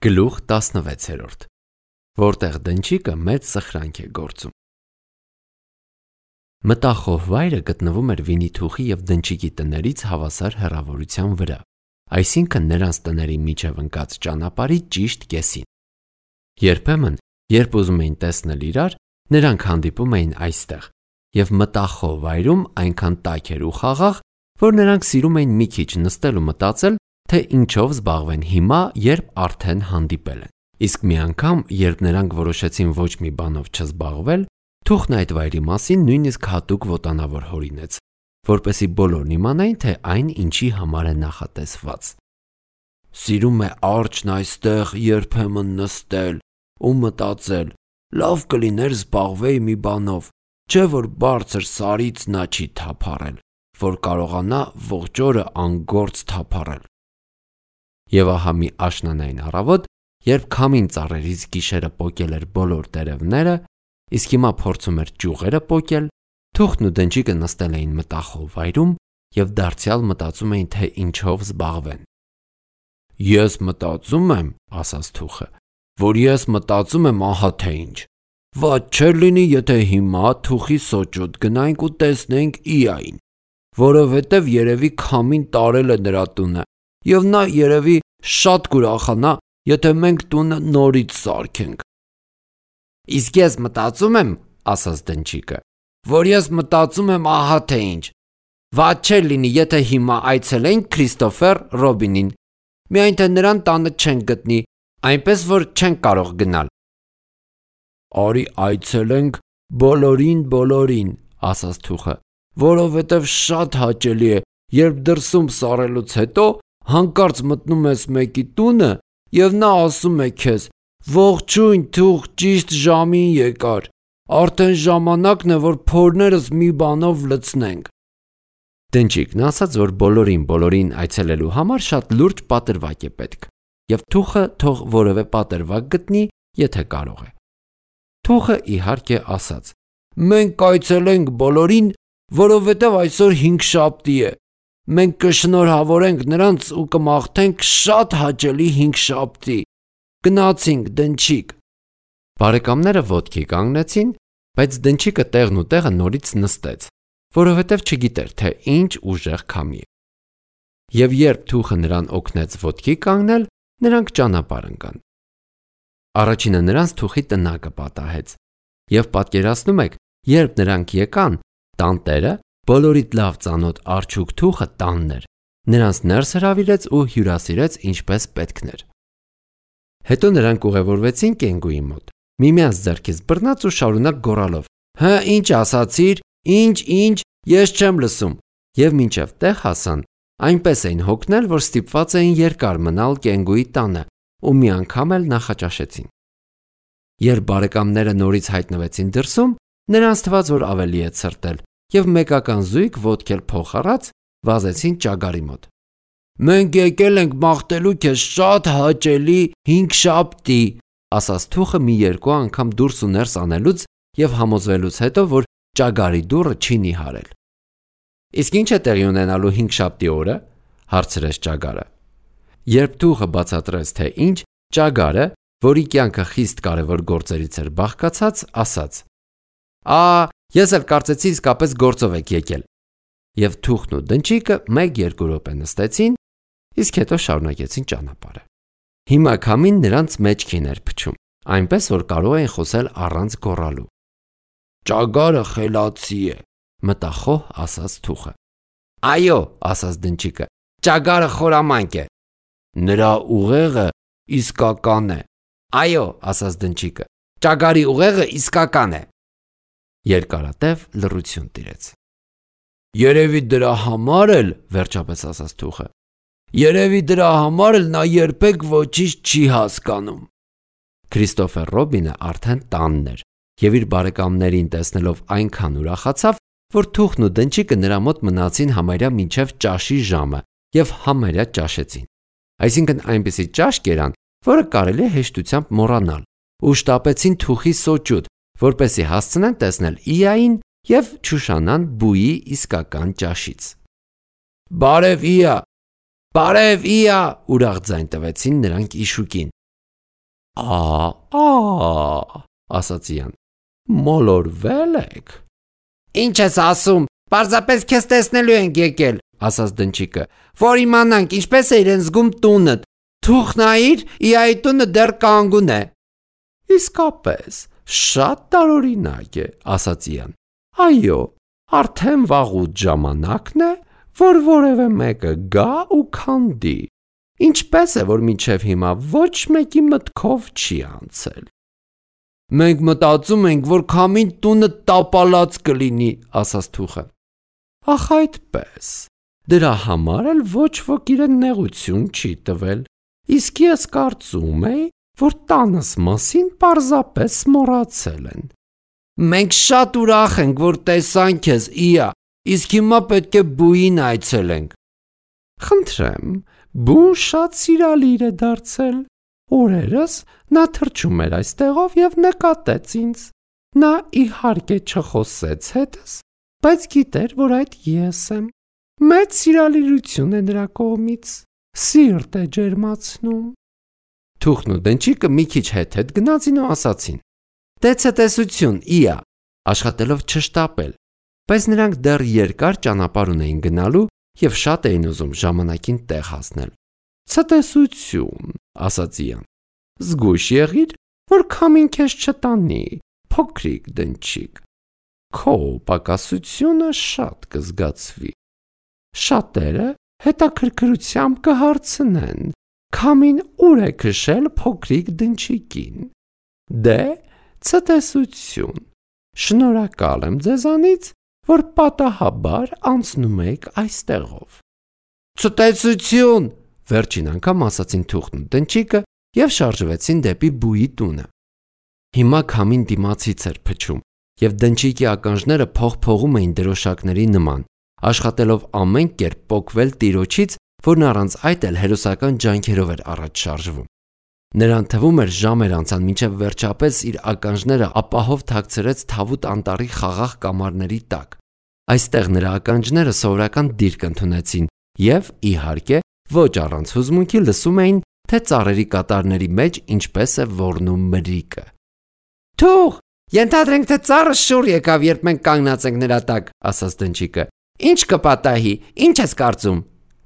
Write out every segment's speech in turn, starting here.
Գլուխ 16, որտեղ դնչիկը մեծ սխրանք է գործում։ Մտախոհ վայրը գտնվում էր Վինի-Թուխի և դնչիկի տներից հավասար հեռավորության վրա, այսինքն նրանց տների միջև ընկած ճանապարհի ճիշտ կեսին։ Երբեմն, երբ ուզում էին տեսնել իրար, նրանք հանդիպում էին այստեղ, և մտախոհ վայրում այնքան տաք էր ու խաղաղ, որ նրանք սիրում էին մի քիչ նստել ու մտածել, թե ինչով զբաղվեն հիմա, երբ արդեն հանդիպել են։ Իսկ մի անգամ, երբ նրանք որոշեցին ոչ մի բանով չզբաղվել, Թուխն այդ վայրի մասին նույնիսկ հատուկ ոտանավոր հորինեց, որպեսզի բոլորն իմանային, թե այն ինչի համար է նախատեսված։ Սիրում է արջն այստեղ երբեմն նստել ու մտածել, լավ կլիներ զբաղվեի մի բանով, չէ որ բարձր սարից նա չի թափառել, որ կարողանա ողջ օրը անգործ թափառել։ Եվ ահա մի աշնանային առավոտ, երբ քամին ծառերից գիշերը պոկել էր բոլոր տերևները, իսկ հիմա փորձում էր ճյուղերը պոկել, Թուխն ու դնչիկը նստել էին մտախոհ վայրում և դարձյալ մտածում էին, թե ինչով զբաղվեն։ Ես մտածում եմ, ասաց Թուխը, որ ես մտածում եմ ահա թե ինչ։ Վատ չէր լինի, եթե հիմա Թուխի սոճուտ գնայինք ու տեսնեինք Իային, որովհետև երևի քամին տարել է նրա տունը, և նա երևի շատ կուրախանա, եթե մենք տունը նորից սարքենք։ Իսկ ես մտածում եմ, ասաց դնչիկը, որ ես մտածում եմ ահա թե ինչ։ Վատ չէր լինի, եթե հիմա այցելեինք Քրիստոֆեր Ռոբինին, միայն թե նրան տանը չենք գտնի, այնպես որ չենք կարող գնալ։ Արի այցելենք բոլորին, ասաց Թուխը, որովհետև շատ հաճելի է, երբ դրսում սառելուց հետո հանկարծ մտնում ես մեկի տունը և նա ասում է քեզ. «Ողջույն Թուխ, ճիշտ ժամին եկար, արդեն ժամանակն է, որ փորներս մի բանով լցնենք»։ Դնչիկն ասաց, որ բոլորին այցելելու համար շատ լուրջ պատրվակ է պետք, և Թուխը թող որևէ պատրվակ գտնի, եթե կարող է։ Թուխը իհարկե ասաց. «Մենք այցելենք բոլորին, որովհետև այսօր հինգշաբթի է։ Մենք կշնորհավորենք նրանց ու կմաղթենք շատ հաճելի հինգշաբթի։ Գնացինք, դնչիկ»։ Բարեկամները ոտքի կանգնեցին, բայց դնչիկը տեղն ու տեղը նորից նստեց, որովհետև չգիտեր, թե ինչ ուժեղ քամի է։ Եվ երբ Թուխը նրան օգնեց ոտքի կանգնել, նրանք ճանապարհ ընկան։ Առաջինը նրանց Թուխի տնակը պատահեց, և պատկերացնում եք, երբ նրանք եկան, տանտերը, բոլորիդ լավ ծանոթ արջուկ Թուխը տանն էր, նրանց ներս հրավիրեց ու հյուրասիրեց ինչպես պետքներ։ Հետո նրանք ուղևորվեցին կենգուի մոտ, միմյանց ձեռքից բռնած ու շարունակ գոռալով. «Հը, ինչ ասացիր, ինչ, ես չեմ լսում», և մինչև տեղ հասան, այնպես էին հոգնել, որ ստիպված էին երկար մնալ կենգուի տանը ու մի անգամ էլ նախաճաշեցին։ Երբ բարեկամները նորից հայտնվեցին դրսում, նրանց թվաց, որ ավելի է ցրտել, և մեկական զույգ ոտք էլ փոխառած վազեցին ճագարի մոտ։ «Մենք եկել ենք մաղթելու քեզ շատ հաճելի հինգշաբթի», ասաց Թուխը մի երկու անգամ դուրս ու ներս անելուց և համոզվելուց հետո, որ ճագարի դուռը չի նիհարել։ Իսկ ինչ է տեղի ունենալու հինգշաբթի օրը, հարցրեց ճագարը։ Երբ Թուխը բացատրեց, թե ինչ, ճագարը, որի կյանքը խիստ կարևոր գործերից էր բաղկացած, ասաց. Ես էլ կարծեցի իսկապես գործով եք եկել։ Եվ Թուխն ու դնչիկը 1-2 րոպե նստեցին, իսկ հետո շարունակեցին ճանապարհը։ Հիմա քամին նրանց մեջքին էր փչում, այնպես որ կարող էին խոսել առանց գոռալու։ Ճագարը խելացի է, մտախոհ ասաց Թուխը։ Այո, ասաց դնչիկը, ճագարը խորամանկ է։ Նրա ուղեղը իսկական է։ Այո, ասաց դնչիկը, ճագարի ուղեղը իսկական է։ Երկարատև լռություն տիրեց։ Երևի դրա համար էլ, վերջապես ասաց Թուխը, երևի դրա համար էլ նա երբեք ոչինչ չի հասկանում։ Քրիստոֆեր Ռոբինը արդեն տանն էր և իր բարեկամներին տեսնելով այնքան ուրախացավ, որ Թուխն ու դնչիկը նրա մոտ մնացին համարյա մինչև ճաշի ժամը և համարյա ճաշեցին։ Այսինքն այնպիսի ճաշ կերան, որը կարելի է հեշտությամբ մոռանալ, ու շտապեցին Թուխի սոճուտ, որպեսզի հասցնեն տեսնել Իային և չուշանան բուի իսկական ճաշից։ Բարև Իա, ուրախ ձայն տվեցին նրանք Իշուկին։ ասաց Իան։ Մոլորվել եք։ Ինչ ես ասում, պարզապես քեզ տեսնելու ենք եկել, ասաց Դնչիկը։ որ իմանանք ինչպես է իրեն զգում տունդ, թուղ նայիր, իայի տունը դեռ կանգուն է։ Իսկապես, շատ տարօրինակ է, ասաց Իան։ Այո, արդեն վաղուց ժամանակն է, որ որևէ մեկը գա ու քանդի։ Ինչպես է, որ մինչև հիմա ոչ մեկի մտքով չի անցել։ Մենք մտածում ենք, որ քամին տունը տապալած կլինի, ասաց թուղը։ Ախ այդպես, դրա համար էլ ոչ ոք իրեն նեղություն չի տվել, իսկ ես կարծում էի, որ տանս մասին պարզապես մոռացել են։ Մենք շատ ուրախ ենք, որ տեսանք քեզ, Իա, իսկ հիմա պետք է բուին այցելենք։ Խնդրեմ, բուն շատ սիրալիր է դարձել։ Օրերս նա թռչում էր այստեղով և նկատեց ինձ։ Նա իհարկե չխոսեց հետս, բայց գիտեր, որ այդ ես եմ։ Մեծ սիրալիրություն է նրա կողմից, սիրտ է ջերմացնում։ Թուղն ու Դնչիկը մի քիչ հետ գնացին ու ասացին. Տեսություն, Իա, աշխատելով չշտապել, բայց նրանք դեռ երկար ճանապարհ ունեին գնալու և շատ էին ուզում ժամանակին տեղ հասնել։ Ցտեսություն, ասաց Իան։ Զգույշ եղիր, որ քամին քեզ չտանի, փոքրիկ Դնչիկ։ Քո պակասությունը շատ կզգացվի։ Շատերը հետաքրքրությամբ կհարցնեն. քամին ուր է քշել փոքրիկ Դնչիկին։ Դե, ցտեսություն։ Շնորհակալ եմ ձեզանից, որ պատահաբար անցնում եք այստեղով։ Ցտեսություն, վերջին անգամ ասացին Թուղն ու Դնչիկը և շարժվեցին դեպի բուի տունը։ Հիմա քամին դիմացից էր փչում, և Դնչիկի ականջները փողփողում էին դրոշակների նման, աշխատելով ամեն կերպ պոկվել տիրոջից, որն առանց այդ էլ հերոսական ջանքերով էր առաջ շարժվում։ Նրան թվում էր ժամեր անցան, մինչև վերջապես իր ականջները ապահով թաքցրեց Թավուտ անտառի խաղաղ կամարների տակ։ Այստեղ նրա ականջները սովորական դիրք ընդունեցին և, իհարկե, ոչ առանց հուզմունքի լսում էին, թե ծառերի կատարների մեջ ինչպես է ոռնում մրրիկը։ Թուղ, ենթադրենք, թե ծառը շուռ եկավ, երբ մենք կանգնած ենք նրա տակ, ասաց Դնչիկը։ Ինչ կպատահի, ինչ ես կարծում։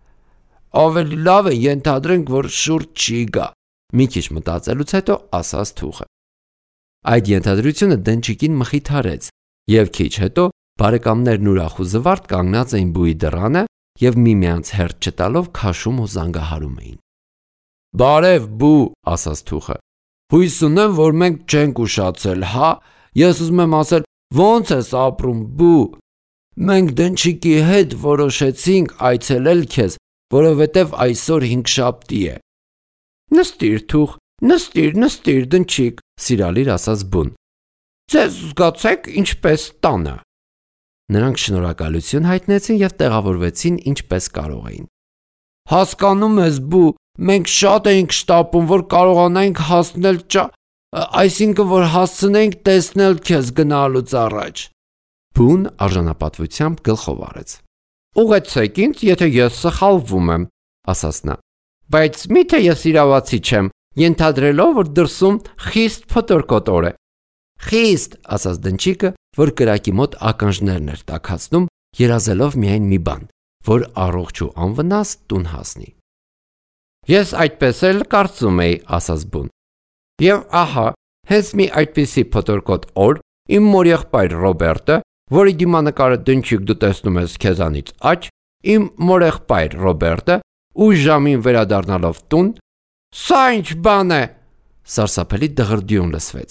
Ավելի լավ է ենթադրենք, որ շուռ չի գա, մի քիչ մտածելուց հետո ասաց Թուղը։ Այդ ենթադրությունը Դնչիկին մխիթարեց, և քիչ հետո բարեկամներն ուրախ ու զվարթ կանգնած էին բուի դռանը և միմյանց հերթ չտալով քաշում ու զանգահարում էին։ Բարև, բու, ասաց Թուղը։ Հույս ունեմ, որ մենք չենք ուշացել, հա։ Ես ուզում եմ ասել, ո՞նց ես ապրում, բու։ Մենք Դնչիկի հետ որոշեցինք այցելել քեզ, որովհետև այսօր հինգշաբթի է։ Նստիր, Թուղ, նստիր, Դնչիկ, սիրալիր ասաց բուն։ Ձեզ զգացեք ինչպես տանը։ Նրանք շնորհակալություն հայտնեցին և տեղավորվեցին ինչպես կարող էին։ Հասկանում ես, բու, մենք շատ էինք շտապում, որ կարողանայինք հասնել այսինքն, որ հասցնենք տեսնել քեզ գնալուց առաջ։ Բուն արժանապատվությամբ գլխով արեց։ Ուղեցեք ինձ, եթե ես սխալվում եմ, ասաց նա։ Բայց միթե ես իրավացի չեմ, ենթադրելով, որ դրսում խիստ փոթորկոտ օր է։ Խիստ, ասաց Դնչիկը, որ կրակի մոտ ականջներն էր տաքացնում, երազելով միայն մի բան, որ առողջ ու անվնաս տուն հասնի։ Ես այդպես էլ կարծում էի, ասաց բուն։ Եվ ահա, հենց մի այդպիսի փոթորկոտ օր իմ մոր եղբայր Ռոբերտը, որի դիմանկարը Դնչիկ դու տեսնում ես քեզանից աջ, իմ մոր եղբայր Ռոբերտը ուշ ժամին վերադառնալով տուն, սա ինչ բան է, սարսափելի դղրդյուն լսվեց։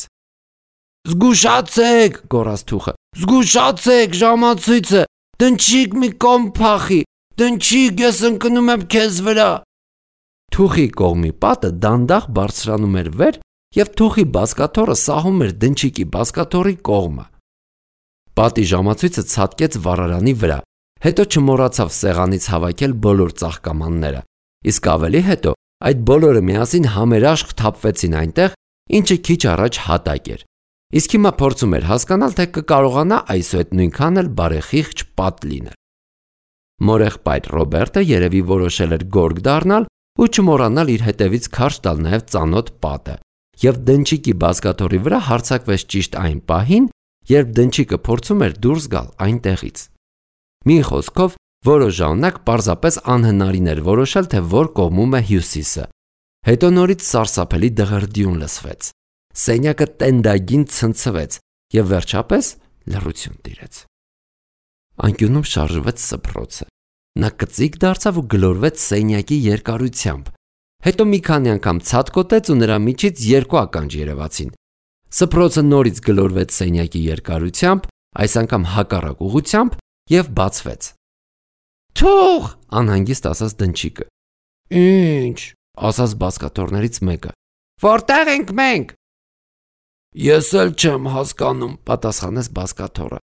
Զգուշացեք, գոռաց Թուղը, զգուշացեք, ժամացույցը, Դնչիկ մի կողմ փախի, Դնչիկ, ես ընկնում եմ քեզ վրա։ Թուղի կողմի պատը դանդաղ բարձրանում էր վեր և Թուղի բազկաթոռը սահում էր Դնչիկի բազկաթոռի կողմը։ Պատի ժամացույցը ցատկեց վառարանի վրա, հետո չմոռացավ սեղանից հավաքել բոլոր ծաղկամանները, իսկ ավելի հետո այդ բոլորը միասին համերաշխ թափվեցին այնտեղ, ինչը քիչ առաջ հատակ էր։ Իսկ հիմա փորձում էր հասկանալ, թե կկարողանա այսուհետ նույնքան էլ բարեխիղճ պատ լինել։ Մորեղբայր Ռոբերտը երևի որոշել էր գորգ դառնալ ու չմոռանալ իր հետևից քարշ տալ նաև ծանոթ պատը, եւ դնչիկի բազկաթոռի վրա հարձակվեց ճիշտ այն պահին, երբ դնչիկը փորձում էր դուրս գալ այնտեղից։ Մի խոսքով, որոշ ժամանակ պարզապես անհնարին էր որոշել, թե որ կողմում է Հյուսիսը։ Հետո նորից սարսափելի դղրդյուն լսվեց։ Սենյակը տենդագին ցնցվեց եւ վերջապես լռություն տիրեց։ Անկյունում շարժվեց սփռոցը։ Նա կծիկ դարձավ ու գլորվեց սենյակի երկարությամբ։ Հետո մի քանի անգամ ցատկոտեց ու նրա միջից երկու ականջ երևացին։ Սփռոցը նորից գլորվեց սենյակի երկարությամբ, այս անգամ հակառակ ուղղությամբ եւ բացվեց։ «Թող!» անհանգիստ ասաց դնչիկը։ «Ինչ?» ասաց բազկաթոռներից մեկը։ «Որտեղ ենք մենք?» «Ես էլ չեմ հասկանում», պատասխանեց բազկաթոռը։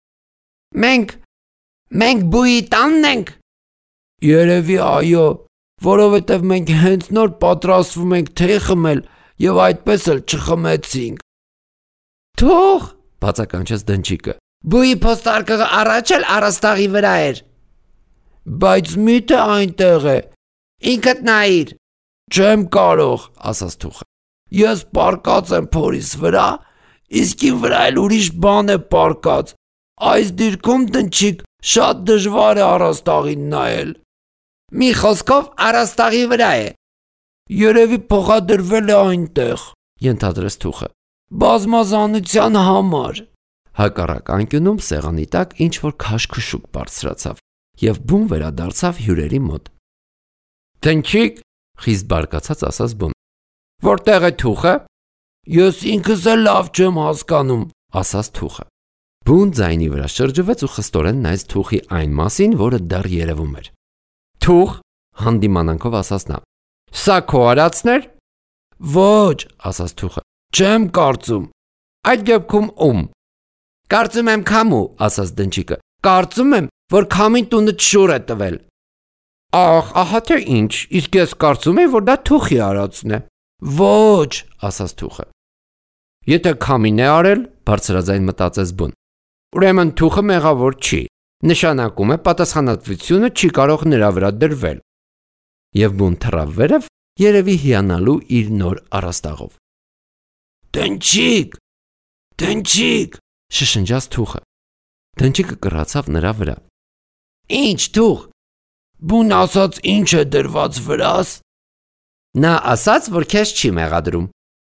Մենք բույի տանն ենք։ «Երևի այո, որովհետև մենք հենց նոր պատրաստվում ենք թեյ խմել եւ այդպես էլ չխմեցինք»։ «Թող!» բացականչեց դնչիկը։ «Բույի փոստարկղը առաջ էլ առաստաղի վրա էր»։ «Բայց մի՞թե այնտեղ է»։ «Ինքդ նայիր»։ «Չեմ կարող», ասաց թուխը։ «Ես պառկած եմ փորիս վրա, իսկ իմ վրա էլ ուրիշ բան է պառկած։ Այս դիրքում դնչիկ շատ դժվար է առաստաղին նայել»։ «Մի խոսքով առաստաղի վրա է»։ «Երևի փոխադրվել է այնտեղ», ենթադրեց թուխը։ «Բազմազանության համար»։ Հակառակ անկյունում սեղանի տակ ինչ-որ քաշքշուկ բարձրացավ եւ բուն վերադարձավ հյուրերի մոտ։ «Դնչիկ», խիստ բարկացած ասաց բուն։ «Որտեղ է թուխը»։ «Ես ինքս էլ լավ չեմ հասկանում», ասաց թուխը։ Բուն ձայնի վրա շրջվեց ու խստորեն նայեց թուխի այն մասին, որը դեռ երևում էր։ «Թուխ», հանդիմանանքով ասաց նա։ «Սա քո արածն էր»։ «Ոչ», ասաց թուխը։ «Չեմ կարծում»։ «Այդ դեպքում ում»։ «Կարծում եմ քամու», ասաց դնչիկը։ «Կարծում եմ, որ քամին տունը շուռ է տվել»։ «Ահ, ահա թե ինչ, իսկ ես կարծում եմ, որ դա թուխի արածն է»։ «Ոչ», ասաց թուխը։ «Եթե քամին է արել», բարձրաձայն մտածեց բուն, «ուրեմն թուխը մեղավոր չի, նշանակում է պատասխանատվությունը չի կարող նրա վրա դրվել»։ Եվ բուն թռավ վերև, երևի հիանալու իր նոր առաստաղով։ «Դնչիկ, դնչիկ», շշնջաց թուխը։ Դնչիկը կռացավ նրա վրա։ «Ինչ թուխ, բուն ասաց ինչ է դրված վրաս»։ Նա ասաց, որ քեզ չի մեղադրում։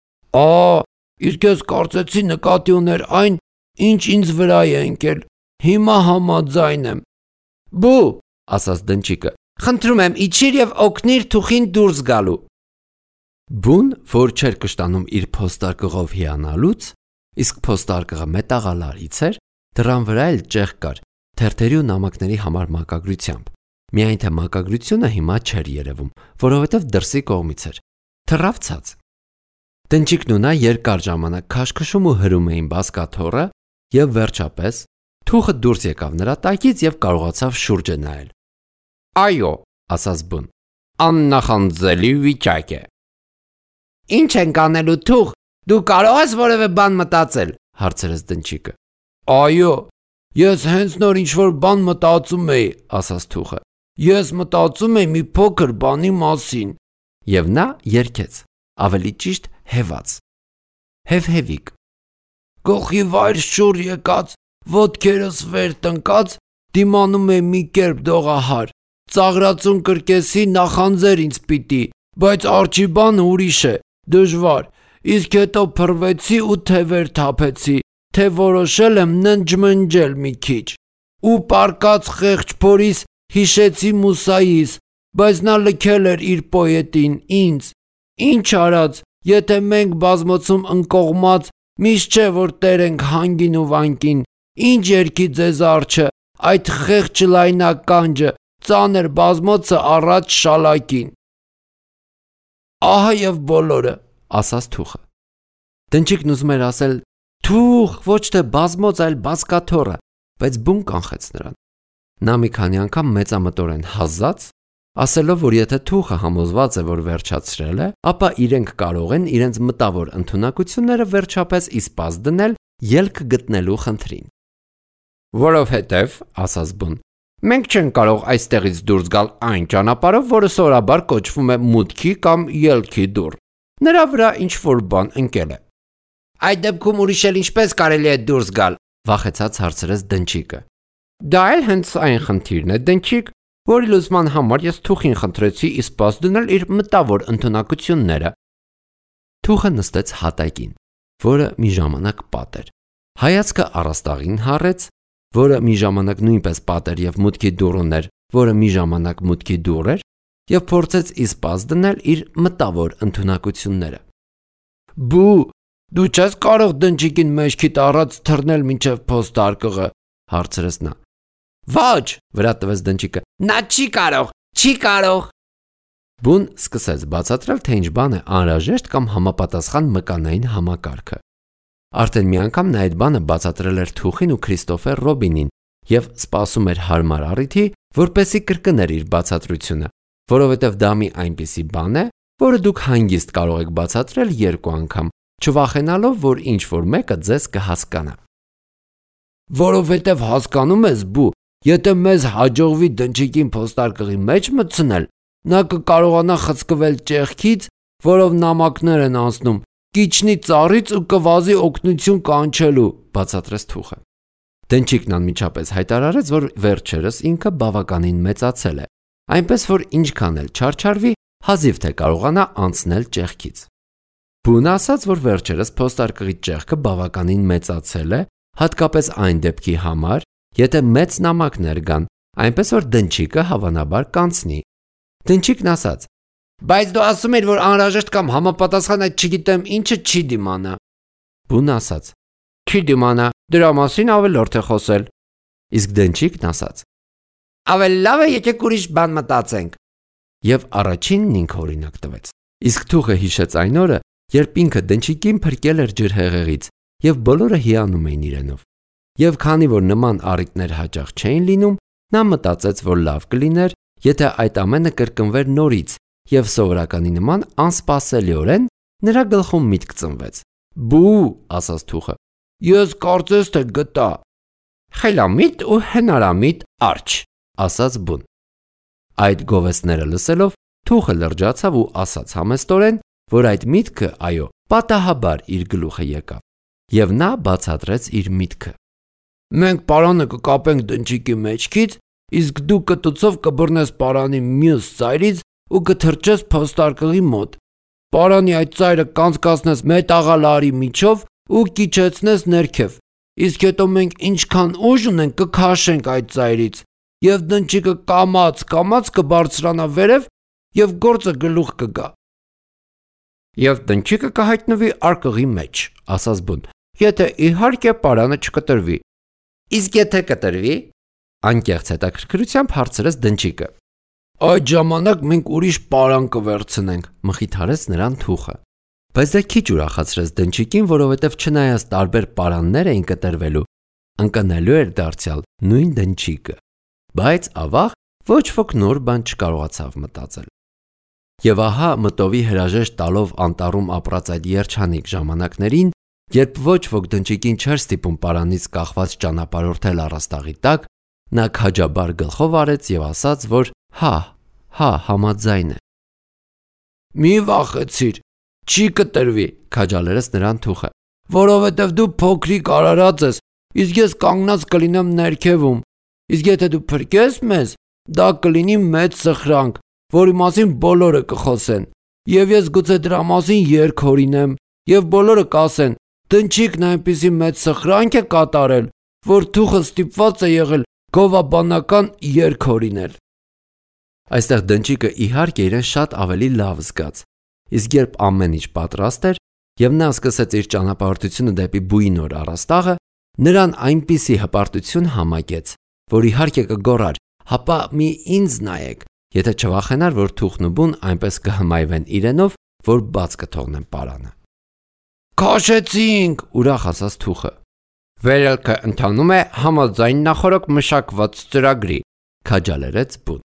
Իսկ ես կարծեցի նկատի ուներ այն, ինչ ինձ վրա է ընկել։ Հիմա համաձայն եմ։ «Բու», ասաց դնչիկը, «խնդրում եմ իջիր եւ օգնիր թուխին դուրս գալու»։ Բուն, որ չէր կշտանում իր փոստարկղով հիանալուց, իսկ փոստարկղը մետաղալարից էր, դռան վրա էլ ճեղք կար, թերթերի ու նամակների համար մակագրությամբ։ Միայն թե մակագրությունը հիմա չէր երևում, որովհետև դրսի կողմից էր։ Թռավ ցած։ Դնչիկն ու նա երկար ժամանակ քաշքշում ու հրում էին բազկաթոռը եւ վերջապես թուխը դուրս եկավ նրա տակից եւ կարողացավ շուրջը նայել։ «Այո», ասաց բուն, «աննախանձելի վիճակ է»։ «Ինչ ենք անելու թուխ, դու կարող ես որևէ բան մտածել», հարցրեց դնչիկը։ «Այո, ես հենց նոր ինչ-որ բան մտածում էի», ասաց թուխը։ «Ես մտածում էի մի փոքր բանի մասին»։ Եվ նա երգեց, ավելի ճիշտ հեված։ Հևհևիկ։ Գլխի վայր շուռ եկած, ոտքերս վեր տնկած, դիմանում է մի կերպ դողահար։ Ծաղրածուն կրկեսի նախանձեր ինձ պիտի, բայց արջի բանը ուրիշ է, դժվար։ Իսկ հետո փռվեցի ու թևեր թափեցի, թե որոշել եմ ննջմնջել մի քիչ։ Ու պարկած խեղճ փորիս հիշեցի Մուսայիս, բայց նա լքել էր իր պոետին ինձ։ Ինչ արած, եթե մենք բազմոցում ընկողմած, միշտ չէ որ տեր ենք հանգին ու վանկին։ Ինչ երկի ձեզ արջը, այդ խեղճ լայնականջը, ծանր բազմոցը առաջ շալակին։ Ահա եւ բոլորը, ասաց թուխը։ Դնչիկն ուզում էր ասել թուխ, ոչ թե բազմոց, այլ բազկաթոռը, բայց բուն կանխեց նրան։ Նա մի քանի անգամ մեծամտորեն հազաց, ասելով, որ եթե թուխը համոզված է, որ վերջացրել է, ապա իրենք կարող են իրենց մտավոր ընդունակությունները վերջապես իսպաս դնել ելք գտնելու խնդրին։ Որովհետև, ասաց բուն, մենք չենք կարող այստեղից դուրս գալ այն ճանապարհով, որը սովորաբար կոչվում է մուտքի կամ ելքի դուռ։ նրա վրա ինչ-որ բան ընկել է։ Այդ դեպքում ուրիշ էլ ինչպես կարելի է դուրս գալ, վախեցած հարցրեց Դնչիկը։ Դա էլ հենց այն խնդիրն է, Դնչիկ, որի լուծման համար ես Թուխին խնդրեցի իսպաս դնել իր մտավոր ընտունակությունները։ Թուխը նստեց հատակին, որը մի ժամանակ պատ էր։ Հայացքը առաստաղին հառեց, որը մի ժամանակ նույնպես պատ էր եւ մուտքի դուռ ուներ, որը մի ժամանակ մուտքի դուռ էր, եւ փորձեց իսպաս դնել իր մտավոր ընտունակությունները։ Բու, դու չես կարող Դնչիկին մեջքիդ առած թռնել մինչև փոստարկղը, հարցրեց նա։ Ոչ, վրա տվեց Դնչիկը։ Նա չի կարող։ Բուն սկսեց բացատրել, թե ինչ բան է անհրաժեշտ կամ համապատասխան մկանային համակարգը։ Արդեն մի անգամ նա այդ բանը բացատրել էր Թուխին ու Քրիստոֆեր Ռոբինին եւ սպասում էր հարմար առիթի, որպեսզի կրկներ իր բացատրությունը, որովհետեւ դա մի այնպիսի բան է, որը դուք հանգիստ կարող եք բացատրել 2 անգամ, չվախենալով, որ ինչ որ մեկը ձեզ կհասկանա։ Որովհետեւ հասկանում ես, Բու, եթե մեզ հաջողվի Դնչիկին փոստարկղի մեջ մտցնել, նա կկարողանա խցկվել ճեղքից, որով նամակներ են անցնում, կիջնի ծառից ու կվազի օգնություն կանչելու, բացատրեց Թուխը։ Դնչիկն անմիջապես հայտարարեց, որ վերջերս ինքը բավականին մեծացել է, այնպես որ ինչքան էլ չարչարվի, հազիվ թե կարողանա անցնել ճեղքից։ Բուն ասաց, որ վերջերս փոստարկղի ճեղքը բավականին մեծացել է, հատկապես այն դեպքի համար, եթե մեծ նամակներ գան, այնպես որ Դնչիկը հավանաբար կանցնի։ Դնչիկն ասաց. Բայց դու ասում ես, որ անհրաժեշտ կամ համապատասխան այդ չգիտեմ ինչը չի դիմանա։ Բուն ասաց. Չի դիմանա, դրա մասին ավելորդ է խոսել։ Իսկ Դնչիկն ասաց. Ավելի լավ է, եթե ուրիշ բան մտածենք։ Եվ առաջինն ինքը օրինակ տվեց։ Իսկ Թուխը հիշեց այն օրը, երբ ինքը Դնչիկին փրկել էր ջրհեղեղից, եւ բոլորը հիանում էին իրենով։ Եվ քանի որ նման առիթներ հաճախ չէին լինում, նա մտածեց, որ լավ կլիներ, եթե այդ ամենը կրկնվեր նորից, եւ սովորականի նման անսպասելիորեն նրա գլխում միտք ծնվեց։ Բու, ասաց Թուխը, ես կարծես թե գտա։ Խելամիտ ու հնարամիտ արջ, ասաց Բուն։ Այդ գովեստները լսելով Թուխը լրջացավ ու ասաց համեստորեն, որ այդ միտքը, այո, պատահաբար իր գլուխը եկավ, եւ նա բացատրեց իր միտքը։ Մենք պարանը կկապենք Դնչիկի մեջքից, իսկ դու կտուցով կբռնես պարանի մյուս ծայրից ու կթրջես փոստարկղի մոտ։ Պարանի այդ ծայրը կանցկացնես մետաղալարի միջով ու կիչեցնես ներքև։ Իսկ հետո մենք ինչքան ուժ ունենք կքաշենք այդ ծայրից, եւ Դնչիկը կամաց կբարձրանա վերև եւ գործը գլուխ կգա։ Եվ Դնչիկը կհայտնվի արկղի մեջ, ասաց Բուն, եթե իհարկե պարանը չկտրվի։ Իսկ եթե կտրվի, անկեղծ հետաքրքրությամբ հարցրեց Դնչիկը։ Այդ ժամանակ մենք ուրիշ պարան կվերցնենք, մխիթարեց նրան Թուխը։ Բայց դա քիչ ուրախացրեց Դնչիկին, որովհետև չնայած տարբեր պարաններ էին կտրվելու, ընկնելու էր դարձյալ նույն Դնչիկը։ Բայց ավաղ ոչ ոք նոր բան չկարողացավ մտածել։ Եվ ահա մտովի հրաժեշտ տալով անտառում ապրած այդ երջանիկ ժամանակներին, երբ ոչ ոք Դնչիկին չէր ստիպում պարանից կախված ճանապարհորդել առաստաղի տակ, նա քաջաբար գլխով արեց եւ ասաց, որ համաձայն է։ Մի վախեցիր, չի կտրվի, քաջալերեց նրան Թուխը, որովհետև դու փոքրիկ արարած ես, իսկ ես կանգնած կլինեմ ներքևում, իսկ եթե դու փրկես մեզ, դա կլինի մեծ սխրանք, որի մասին բոլորը կխոսեն, եւ ես գուցե դրա մասին երգ հորինեմ, եւ բոլորը կասեն. Դնչիկն այնպիսի մեծ սխրանք է կատարել, որ Թուխը ստիպված է եղել գովաբանական երգ հորինել։ Այստեղ Դնչիկը իհարկե իրեն շատ ավելի լավ զգաց, իսկ երբ ամեն ինչ պատրաստ էր եւ նա սկսեց իր ճանապարհորդությունը դեպի Բուի նոր առաստաղը, նրան այնպիսի հպարտություն համակեց, որ իհարկե կգոռար. «Հապա մի ինձ նայեք», եթե չվախենար, որ Թուխն ու Բուն այնպես կհմայվեն իրենով, որ բաց կթողնեն պարանը։ Քաշեցինք, ուրախ ասաց Թուխը։ Վերելքը ընթանում է համաձայն նախորդ մշակված ծրագրի, քաջալերեց Բուն։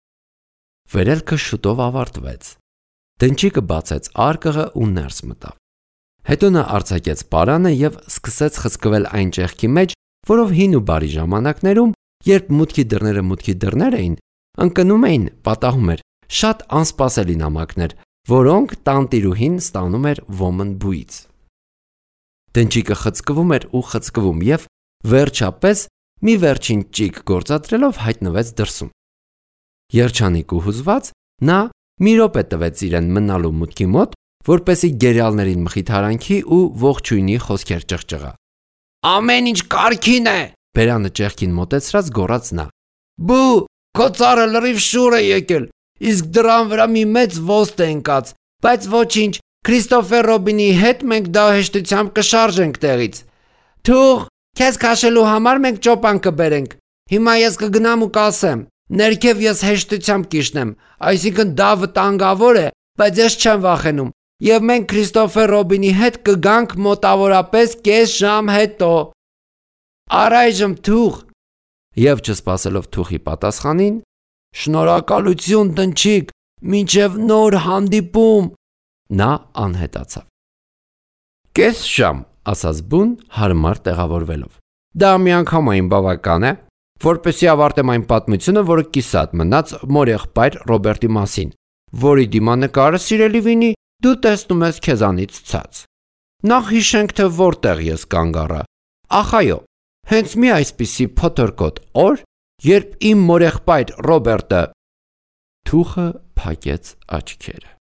Վերելքը շուտով ավարտվեց։ Դնչիկը բացեց արկղը ու ներս մտավ։ Հետո նա արձակեց պարանը եւ սկսեց խցկվել այն ճեղքի մեջ, որով հին ու բարի ժամանակներում, երբ մուտքի դռները էին, ընկնում էին, պատահում էր, շատ անսպասելի նամակներ, որոնք տանտիրուհին ստանում էր ոմն բույից։ Դնչիկը խցկվում էր ու խցկվում և վերջապես մի վերջին ճիգ գործադրելով հայտնվեց դրսում։ Երջանիկ ու հուզված նա մի րոպե տվեց իրեն մնալու մուտքի մոտ, որպեսզի գերիալներին մխիթարանքի ու ողջույնի խոսքեր ճղճղա։ Ամեն ինչ կարգին է, բերանը ճեղքին մոտեցրած գոռաց նա։ Բու, քո ծառը լրիվ շուր է եկել, իսկ դրան վրա մի մեծ ոստ է ընկած, բայց ոչինչ, Քրիստոֆեր Ռոբինի հետ մենք դա հեշտությամբ կշարժենք տեղից։ Թող, քեզ քաշելու համար մենք ճոպան կբերենք։ Հիմա ես կգնամ ու կասեմ, ներքև ես հեշտությամբ կիշխնեմ, այսինքն դա վտանգավոր է, բայց ես չեմ վախենում, եւ մենք Քրիստոֆեր Ռոբինի հետ կգանք մոտավորապես կես ժամ հետո։ Առայժմ թող։ Եվ չսպասելով թուխի պատասխանին, Շնորհակալություն դնչիկ, մինչև նոր հանդիպում։ Նա անհետացավ։ Կես ժամ, ասաց բուն հարմար տեղավորվելով։ Դա միանգամայն բավական է, որպեսզի ավարտեմ այն պատմությունը, որը կիսատ մնաց մոր եղբայր Ռոբերտի մասին, որի դիմանկարը սիրելի վինի դու տեսնում ես քեզանից ցած։ Նախ հիշենք, թե որտեղ ես կանգ առա։ Ախ այո, հենց մի այսպիսի փոթորկոտ օր, երբ իմ մոր եղբայր Ռոբերտը թուխը փակեց աչքերը։